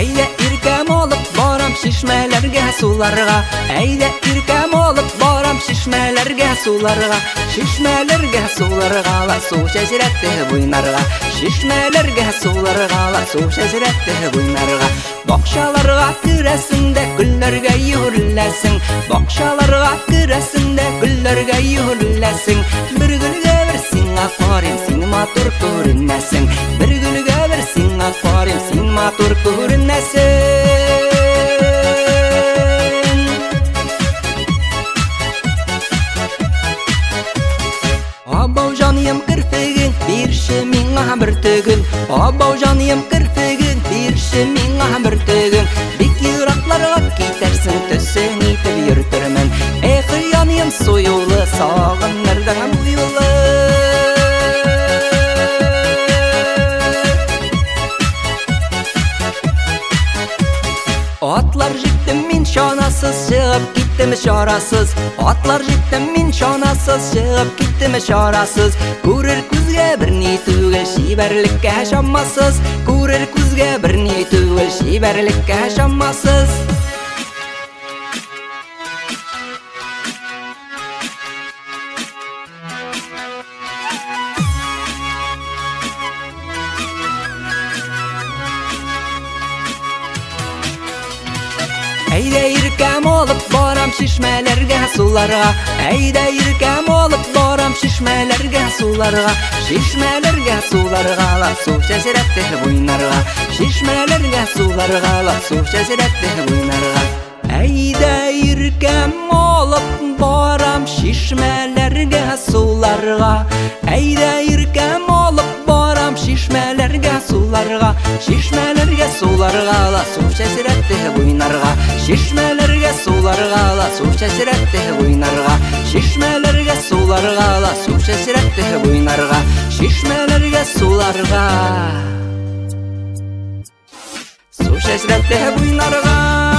Әйдә иркәм алып барам шишмәләргә суларга. Әйдә иркәм алып барам шишмәләргә суларга. Шишмәләргә суларга ла су чәчрәтте буйнарга. Шишмәләргә суларга ла су чәчрәтте буйнарга. Бакчаларга керәсендә гөлләргә юриләсең. Бакчаларга керәсендә гөлләргә юриләсең. Бер гөлгә бер сиңа карыйм, син матур күренәсең. Бер гөлгә бер сиңа карыйм, син матур күренәсең. Абау җаным кирпегин, бирше миңа бер төгін. Абау җаным кирпегин, бирше миңа бер төгін. Бик еракларга китәрсең, төсең итеп йөртермен. Эх, җаным суюлы, сагынырдан бу юлы. Atlar җиттем мин шанасыз, чыгып киттем чарасыз. Atlar җиттем мин шанасыз, чыгып киттем чарасыз. Күрер күзгә берни түгел, шибәрлеккә шамасыз. Күрер күзгә берни түгел, шибәрлеккә шамасыз. Әйдә иркәм алып барам шишмәләргә суларга. Әйдә иркәм алып барам шишмәләргә суларга. Шишмәләргә суларга ла су чәчрәтте буйнарга. Шишмәләргә суларга ла су чәчрәтте буйнарга. Әйдә иркәм алып барам шишмәләргә суларга. Әйдә иркәм алып барам шишмәләргә суларга. Шишмәләргә суларга ла су чәчрәтте буйнарга. Шишмәләргә суларга ла су чәчрәтте буйнарга. Шишмәләргә суларга ла су чәчрәтте буйнарга. Шишмәләргә суларга су чәчрәтте буйнарга.